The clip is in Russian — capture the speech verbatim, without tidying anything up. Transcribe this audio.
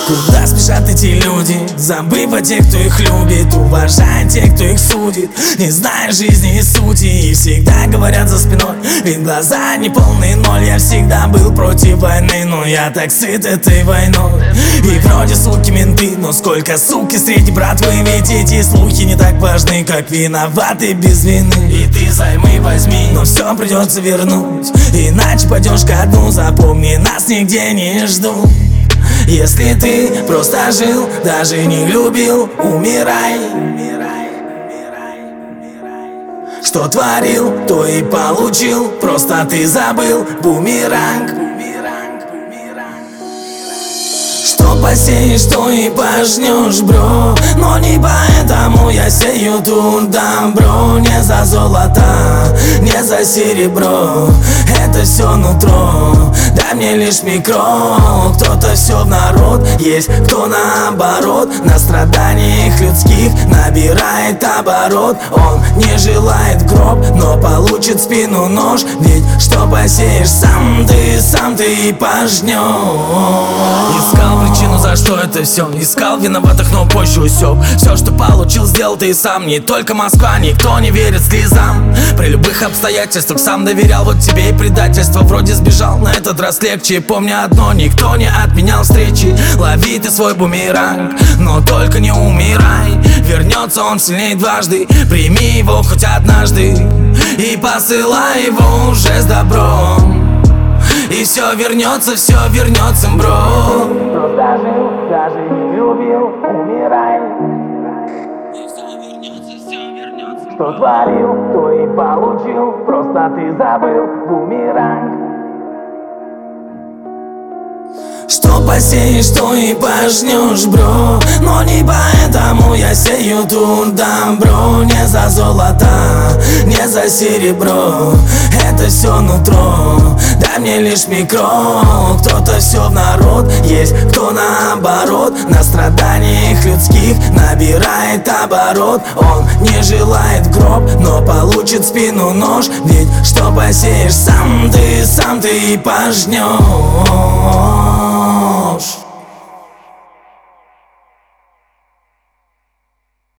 Куда спешат эти люди, забыв о тех, кто их любит, уважая тех, кто их судит, не зная жизни и сути. И всегда говорят за спиной, ведь глаза не полные ноль. Я всегда был против войны, но я так сыт этой войной. И вроде суки менты, но сколько суки среди братвы. Ведь эти слухи не так важны, как виноваты без вины. И ты займы возьми, но все придется вернуть, иначе пойдешь ко дну. Запомни, нас нигде не ждут. Если ты просто жил, даже не любил, умирай. Что творил, то и получил, просто ты забыл. Бумеранг. Что посеешь, то и пожнешь, бро. Но не поэтому я сею тут добро. Не за золото, не за серебро, это все нутро. Дай мне лишь микро. Кто-то все в народ, есть кто наоборот. На страданиях людских набирает оборот. Он не желает гроб, но получит в спину нож. Ведь что посеешь сам ты, сам ты и пожнешь. Искал причину, за что это все, искал виноватых, но позже усек. Все, что получил, сделал ты и сам. Не только Москва, никто не верит слезам. При любых обстоятельствах сам доверял, вот тебе и предательство. Вроде сбежал, на этот раз легче. Помни одно, никто не отменял встречи. Лови ты свой бумеранг, но только не умирай. Вернется он сильнее дважды, прими его хоть однажды и посылай его уже с добром. И все вернется, все вернется, бро. Просто жил, даже не любил, умирай. И все вернется, все вернется, бро. Что творил, то и получил, просто ты забыл. Бумеранг. Что посеешь, то и пожнешь, бро. Но не поэтому я сею тут добро. Не за золото, не за серебро, это все нутро. Дай мне лишь микро. Кто-то все в народ, есть кто наоборот. На страданиях людских набирает оборот. Он не желает гроб, но получит в спину нож. Ведь что посеешь сам ты, сам ты и пожнешь.